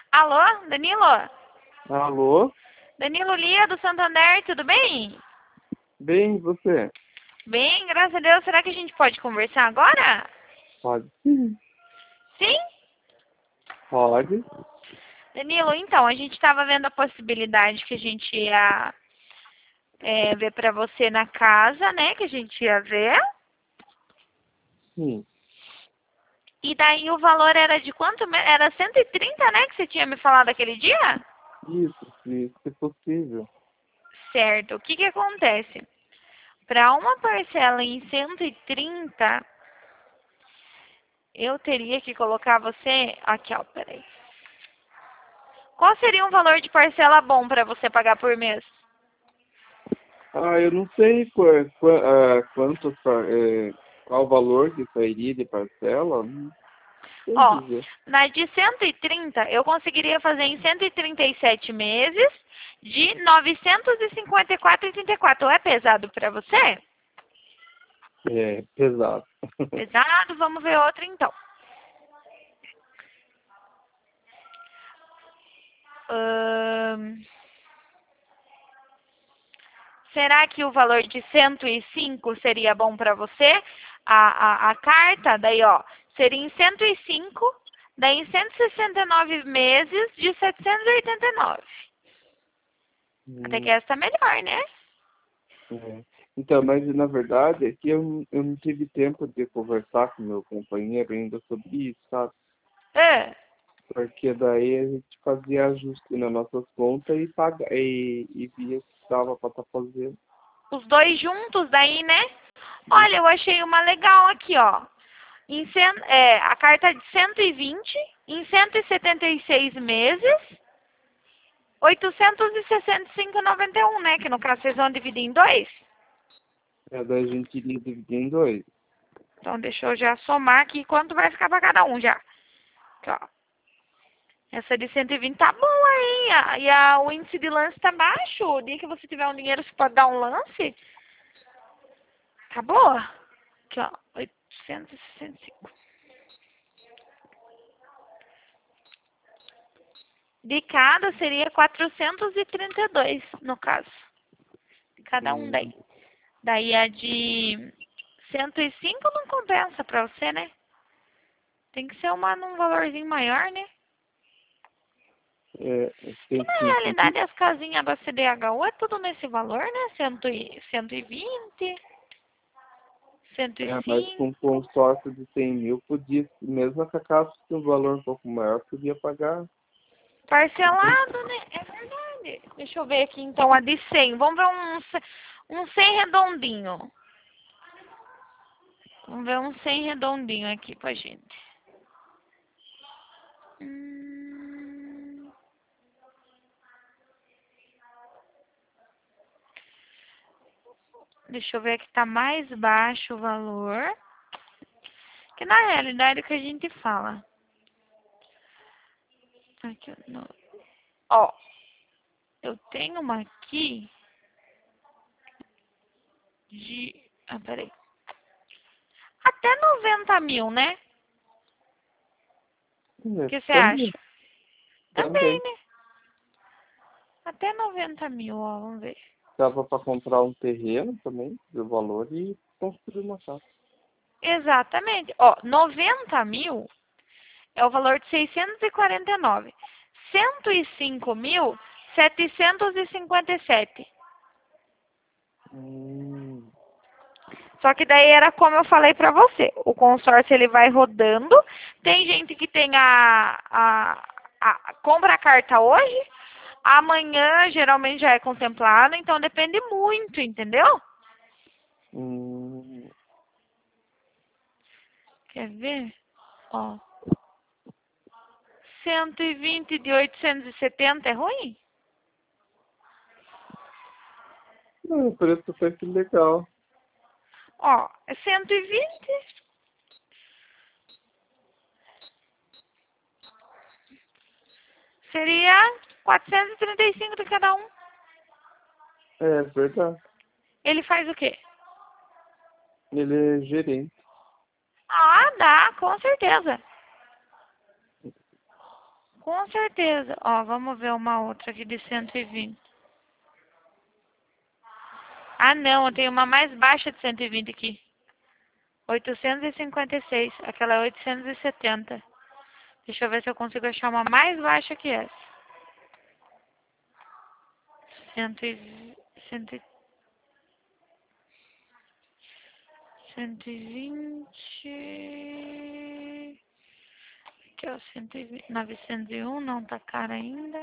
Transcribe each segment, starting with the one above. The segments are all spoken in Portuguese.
Alô, Danilo? Alô? Danilo Lia do Santander, tudo bem? Bem, e você? Bem, graças a Deus. Será que a gente pode conversar agora? Pode sim. Sim? Pode. Danilo, então, a gente estava vendo a possibilidade que a gente ia ver para você na casa, né? Que a gente ia ver. Sim. E daí o valor era de quanto? Era 130, né? Que você tinha me falado aquele dia? Isso, se possível. Certo. O que que acontece? Para uma parcela em 130, eu teria que colocar você... Aqui, ó, peraí. Qual seria um valor de parcela bom para você pagar por mês? Eu não sei qual o valor que sairia de parcela, não sei Ó, dizer. na de 130, eu conseguiria fazer em 137 meses de 954,34. É pesado para você? É pesado. Pesado, vamos ver outro então. Ahn, será que o valor de 105 seria bom para você? A carta, daí ó, seria em 105, daí em 169 meses de 789. Até que Hum, essa tá melhor, né? é. Então, mas na verdade é que eu não tive tempo de conversar com meu companheiro ainda sobre isso, sabe? É. Porque daí a gente fazia ajuste nas nossas contas e via o que dava para estar fazendo. Os dois juntos daí, né? Olha, eu achei uma legal aqui, ó. A carta de 120 em 176 meses, 865,91, né? Que no caso vocês vão dividir em dois. Daí a gente iria dividir em dois. Então deixa eu já somar aqui quanto vai ficar para cada um já. Aqui, ó. Essa de 120 tá boa, hein? O índice de lance tá baixo. O dia que você tiver um dinheiro, você pode dar um lance. Tá boa? Aqui, ó. 865. De cada seria 432, no caso. De cada um daí. Hum, Daí a de 105 não compensa pra você, né? Tem que ser uma num valorzinho maior, né? Que na 105 realidade as casinhas da CDHU é tudo nesse valor, né? 120, mas com um 105. consórcio de 100 mil, podia, mesmo que a casa fosse um valor um pouco maior, podia pagar. Parcelado, né? É verdade. Deixa eu ver aqui então a de 100. Vamos ver um 100 redondinho. Vamos ver um 100 redondinho aqui pra gente. Hum, deixa eu ver aqui, tá mais baixo o valor. Que na realidade é o que a gente fala. Aqui, ó, eu tenho uma aqui de... Ah, peraí. Até 90 mil, né? O que você Também, acha? Também, também. né? Até 90 mil, ó, vamos ver. Dava para comprar um terreno também, do valor, e construir uma casa. Exatamente. Ó, 90 mil é o valor de 649. 105 mil, 757. Hum, Só que daí era como eu falei pra você. O consórcio ele vai rodando. Tem gente que tem compra a carta hoje, amanhã geralmente já é contemplado, então depende muito, entendeu? hum, Quer ver? Ó, 120 de 870 é ruim? o preço foi que legal. Ó, é 120. Seria 435 de cada um. É verdade. Ele faz o quê? Ele é gerente. Ah, dá, com certeza. Com certeza. Ó, vamos ver uma outra aqui de 120. Ah, não, eu tenho uma mais baixa de 120 aqui. 856. Aquela é 870. Deixa eu ver se eu consigo achar uma mais baixa que essa. 120. 120. Aqui, ó, 120, 901, não tá cara ainda.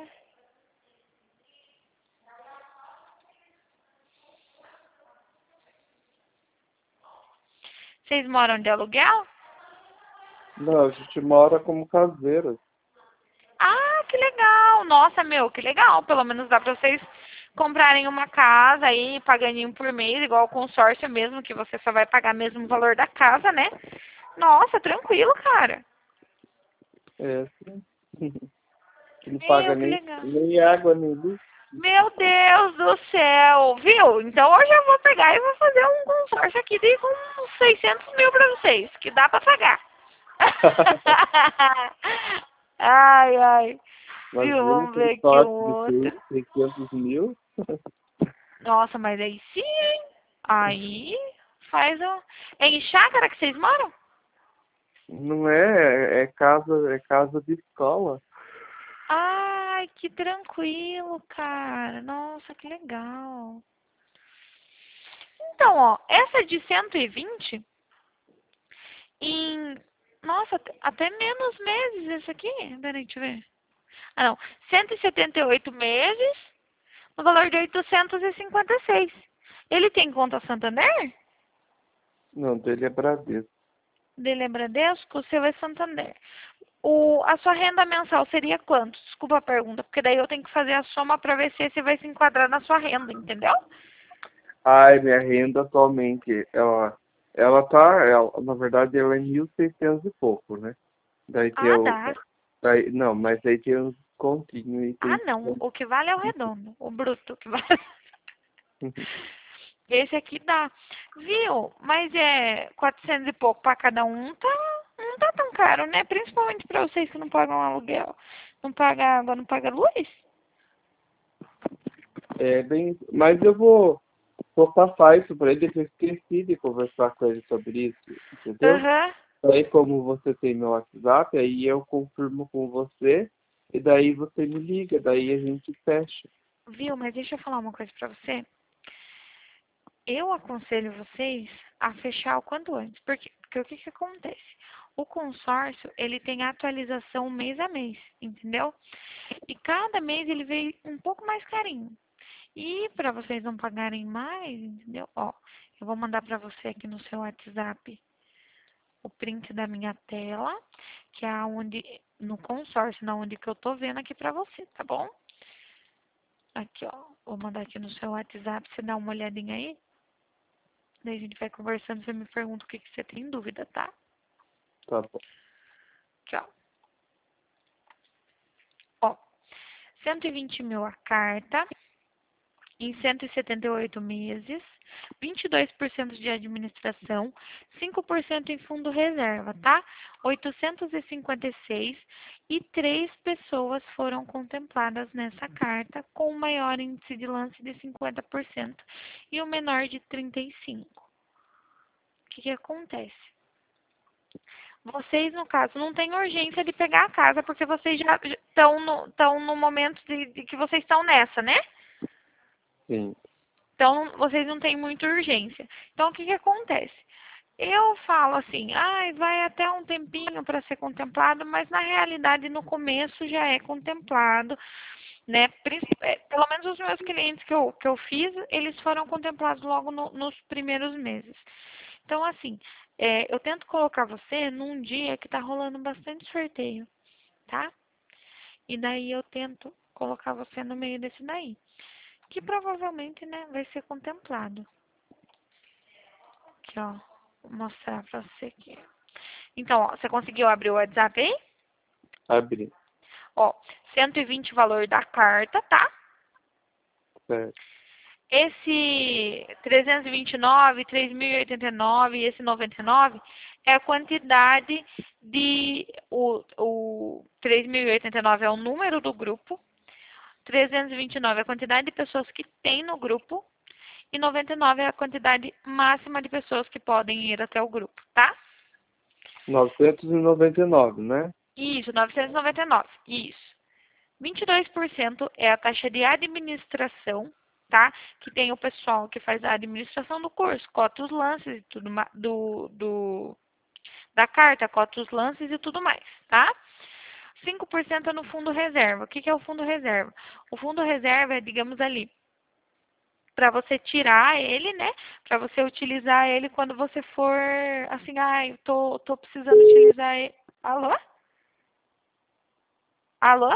Vocês moram de aluguel? Não, a gente mora como caseiro. Ah, que legal. Nossa, meu, que legal. Pelo menos dá pra vocês comprarem uma casa aí, pagandinho por mês, igual o consórcio mesmo, que você só vai pagar mesmo o valor da casa, né? Nossa, tranquilo, cara. É, sim. Não paga Meu, que legal. nem água, nem luz. Meu Deus do céu, viu? Então hoje eu vou pegar e vou fazer um consórcio aqui de uns 600 mil pra vocês, que dá pra pagar. Ai, ai. Viu? Imagina Vamos que ver aqui um sorte de ter outro. 600 mil. Nossa, mas aí sim, hein? Aí faz um... É em chácara que vocês moram? Não é casa de escola. Ai, que tranquilo, cara. Nossa, que legal. Então, ó, essa de 120 em... Nossa, até menos meses esse aqui. Peraí, deixa eu ver. Ah, não. 178 meses, no valor de 856. Ele tem conta Santander? Não, dele é Bradesco. Dele é Bradesco, o seu é Santander. A sua renda mensal seria quanto? Desculpa a pergunta, porque daí eu tenho que fazer a soma para ver se esse vai se enquadrar na sua renda, entendeu? Ai, minha renda atualmente, na verdade, ela é 1.600 e pouco, né? Daí tem Ah, o, dá. daí, não, mas aí tem uns continhos e Ah, tem. não. O que vale é o redondo. O bruto que vale. Esse aqui dá. Viu? Mas é 400 e pouco para cada um, tá, não tá tão caro, né? Principalmente para vocês que não pagam aluguel, não pagam água, não pagam luz. É bem, mas eu vou passar isso para ele, que eu esqueci de conversar com ele sobre isso, entendeu? Aham. Aí como você tem meu WhatsApp, aí eu confirmo com você, e daí você me liga, daí a gente fecha. Viu? Mas deixa eu falar uma coisa pra você. Eu aconselho vocês a fechar o quanto antes. Porque o que que acontece? O consórcio, ele tem atualização mês a mês, entendeu? E cada mês ele vem um pouco mais carinho. E para vocês não pagarem mais, entendeu? Ó, eu vou mandar para você aqui no seu WhatsApp o print da minha tela, que é onde no consórcio, na onde que eu tô vendo aqui para você, tá bom? Aqui, ó, vou mandar aqui no seu WhatsApp, você dá uma olhadinha aí. Daí a gente vai conversando, você me pergunta o que que você tem dúvida, tá? Tá bom. Tchau. Ó, 120 mil a carta, em 178 meses, 22% de administração, 5% em fundo reserva, tá? 856 e 3 pessoas foram contempladas nessa carta, com o maior índice de lance de 50% e o menor de 35%. O que que acontece? Vocês, no caso, não têm urgência de pegar a casa, porque vocês já estão no momento de que vocês estão nessa, né? Sim. Então, vocês não têm muita urgência. Então, o que que acontece? Eu falo assim, ai, vai até um tempinho para ser contemplado, mas na realidade, no começo já é contemplado, né? Pelo menos os meus clientes que eu fiz, eles foram contemplados logo nos primeiros meses. Então, assim, eu tento colocar você num dia que tá rolando bastante sorteio, tá? E daí eu tento colocar você no meio desse daí, que provavelmente, né, vai ser contemplado. Aqui, ó, vou mostrar pra você aqui. Então, ó, você conseguiu abrir o WhatsApp aí? Abri. Ó, 120 valor da carta, tá? Certo. Esse 329, 3.089 e esse 99 é a quantidade de o 3 3.089 é o número do grupo, 329 é a quantidade de pessoas que tem no grupo e 99 é a quantidade máxima de pessoas que podem ir até o grupo, tá? 999, né? Isso, 999, isso. 22% é a taxa de administração, tá? Que tem o pessoal que faz a administração do curso, cota os lances e tudo da carta, cota os lances e tudo mais, tá? 5% é no fundo reserva. O que que é o fundo reserva? O fundo reserva é, digamos ali, para você tirar ele, né? Para você utilizar ele quando você for assim, eu tô precisando utilizar ele. Alô? Alô?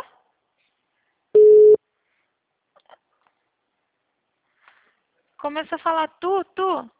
Começa a falar tu.